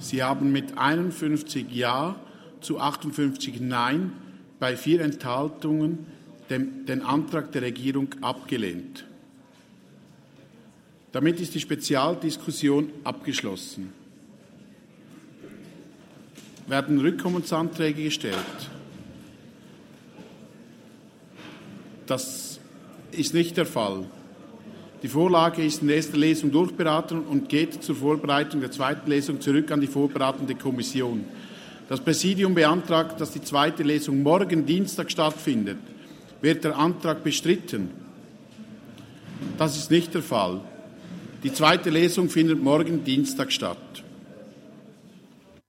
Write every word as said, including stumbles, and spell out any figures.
Sie haben mit einundfünfzig Ja zu achtundfünfzig Nein bei vier Enthaltungen den, den Antrag der Regierung abgelehnt. Damit ist die Spezialdiskussion abgeschlossen. Werden Rückkommensanträge gestellt? Das ist nicht der Fall. Die Vorlage ist in erster Lesung durchberaten und geht zur Vorbereitung der zweiten Lesung zurück an die vorbereitende Kommission. Das Präsidium beantragt, dass die zweite Lesung morgen Dienstag stattfindet. Wird der Antrag bestritten? Das ist nicht der Fall. Die zweite Lesung findet morgen Dienstag statt.